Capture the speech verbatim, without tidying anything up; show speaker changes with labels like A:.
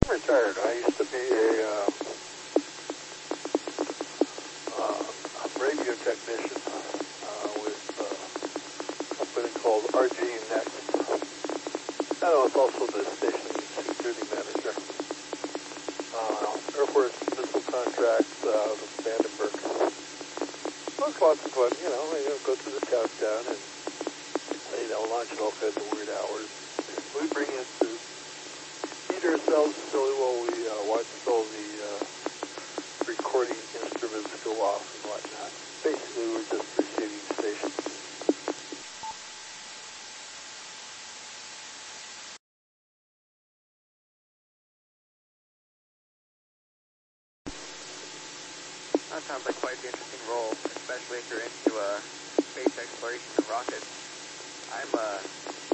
A: I'm retired. I used to be a, uh, uh, a radio technician uh, with uh, a company called R G Next. I was also the station security manager. Uh, Air Force missile contracts uh, with Vandenberg. It was lots of fun, you know. You know, go through the countdown and you know, launch at all kinds of weird hours. We bring in to eat ourselves silly while we uh, watch all the uh, recording instruments go off and whatnot. Basically, we're just receiving stations.
B: That sounds like quite the interesting role, especially if you're into uh, space exploration and rockets. I'm uh,